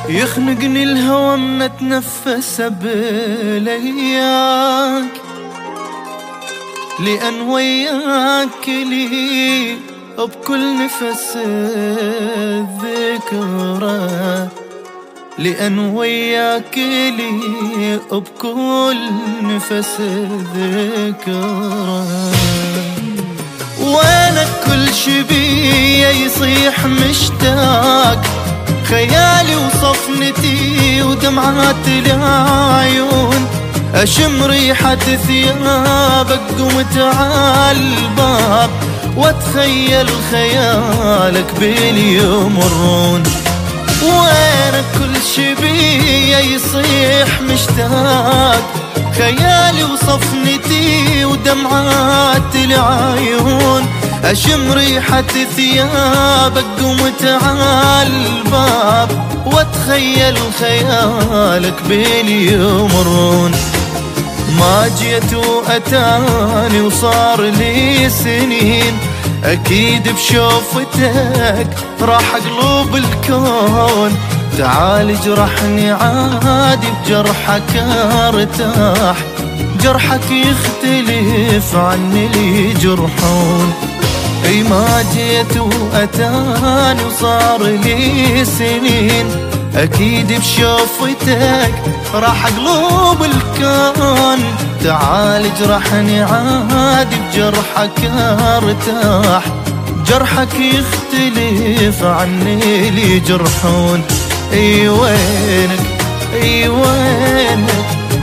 يخنقني الهوى من اتنفس بلياك، لأن وياك لي بكل نفس ذكرى، لأن وياك لي بكل نفس ذكرى. وينك كل شي بيا يصيح مشتاق، خيالي وصفنتي ودمعات العيون، أشم ريحة ثيابك قمت عالباب، واتخيل خيالك بيلي يمرون. وينك كل شي بيا يصيح مشتاق، خيالي وصفنتي ودمعات العيون، أشم ريحة ثيابك قمت عالباب، واتخيل خيالك بيلي يمرون. ما جيت وأتاني وصار لي سنين، أكيد بشوفتك راح قلوب الكون. تعال جرحني عادي بجرحك ارتاح، جرحك يختلف عن اللي يجرحون. اي ما جيت وأتاني وصار لي سنين، أكيد بشوفتك راح قلوب الكون. تعال جرحني عادي بجرحك ارتاح، جرحك يختلف عن اللي يجرحون. اي وينك اي وينك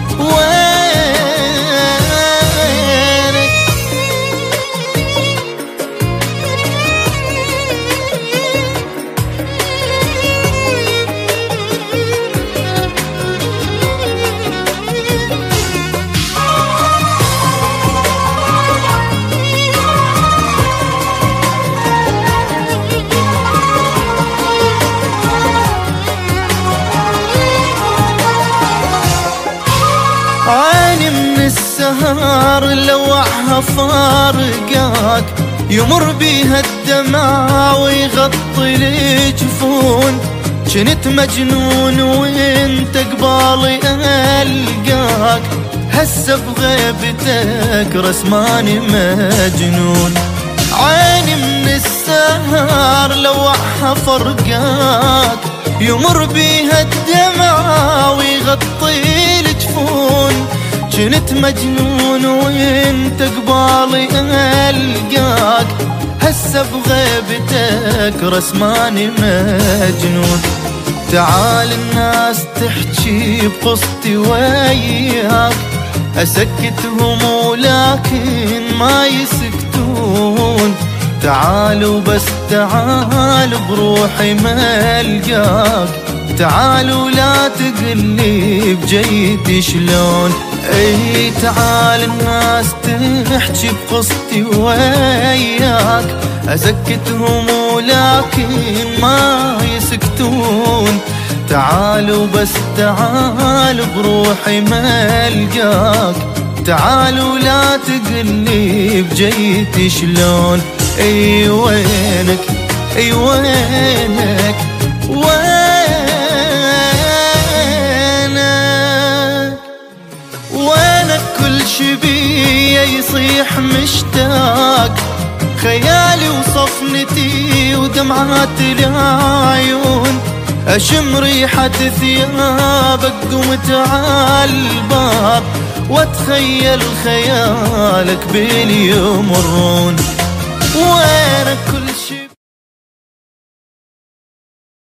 عيني من السهر لوعها فارقاك، يمر بيها الدمع ويغطي الجفون. جنت مجنون وانت قبالي ألقاك، هسه بغيبتك رسماني مجنون. عيني من السهر لوعها فرقاك، يمر بيها الدمع ويغطي الجفون. جنت مجنون وانت قبالي ألقاك، هسه بغيبتك رسماني مجنون. تعال الناس تحكي بقصتي وياك، أسكتهم ولكن ما يسكتون. تعالوا بس تعالوا بروحي ما القاك، تعالوا لا تقلي بجيتي شلون. اي تعال الناس تحكي بقصتي وياك، أسكتهم ولكن ما يسكتون. تعالوا بس تعالوا بروحي ما القاك، تعالوا لا تقلي بجيتي شلون. اي وينك اي وينك وينك كل شي بيا يصيح مشتاق، خيالي وصفنتي ودمعات العيون، أشم ريحة ثيابك قمت عالباب، واتخيل خيالك بيلي يمرون. وينك كل